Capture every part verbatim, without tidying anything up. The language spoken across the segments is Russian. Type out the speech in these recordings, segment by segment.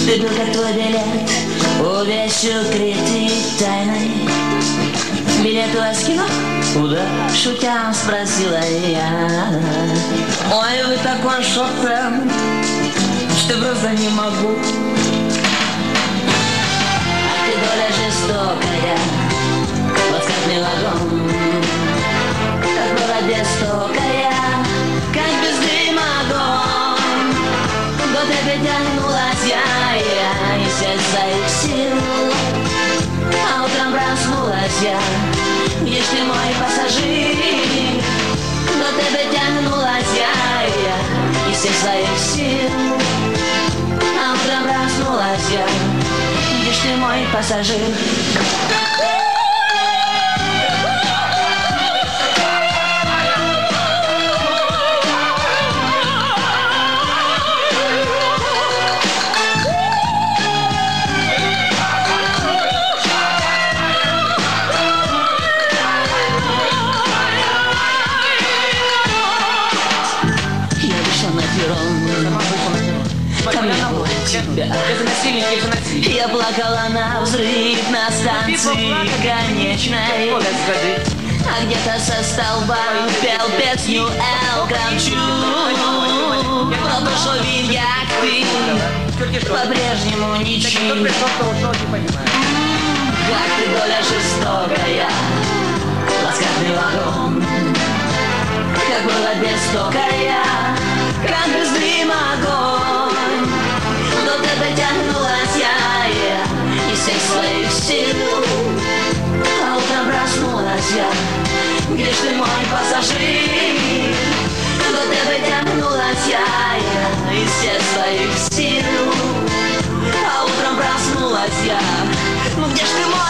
Ты был как твой билет, увещу крепкий тайной. Билет у вас в кино? Куда? Шутя спросила я. Ой, вы такой Шопен, что просто не могу. Ах ты доля жестокая, ласкательный вагон. Как была жестокая, как без дыма огонь. До тебя тянулась я, я из всех своих сил. А утром проснулась я, где ж ты, мой пассажир? До тебя тянулась я, я из всех своих сил. А утром проснулась я, где ж ты, мой пассажир? Тебя. Я плакала на взрыв на станции конечной, а где-то со столба пел песню Элтон Джон. Но душу вид, як ты, по-прежнему ничем. Как ты, доля жестокая, ласкательный вагон. Как была жестокая, как без дыма огонь. До тебя тянулась я, я из всех своих сил. А утром проснулась я, где ж ты, мой пассажир? До тебя тянулась я, я из всех своих сил. А утром проснулась я, ну где ж ты, мой?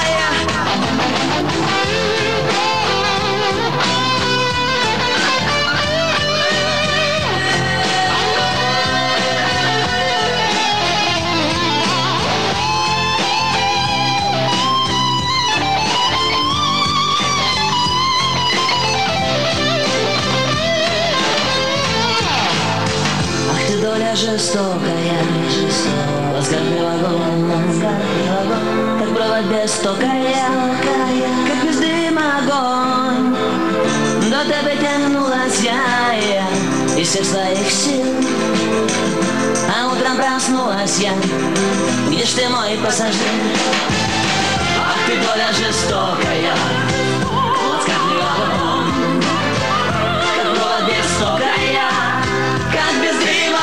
Доля жестокая, ласкательный вагон, как провод жестокая, как без дыма огонь. До тебя тянулась я, я из всех своих сил. А утром проснулась я, где ж ты, мой пассажир? Ах ты, доля жестокая, ласкательный вагон, как провод жестокая, как без дыма.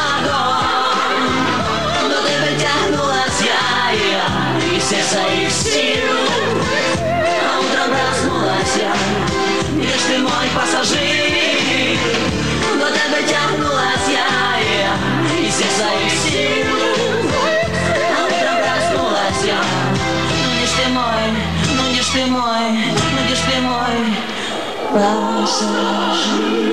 Из всех своих сил. А утром проснулась я, где ж ты, мой пассажир? До тебя тянулась я, я из всех своих сил. А утром проснулась я, ну где ж ты, мой, ну где ж ты, мой, ну где ж ты, мой пассажир?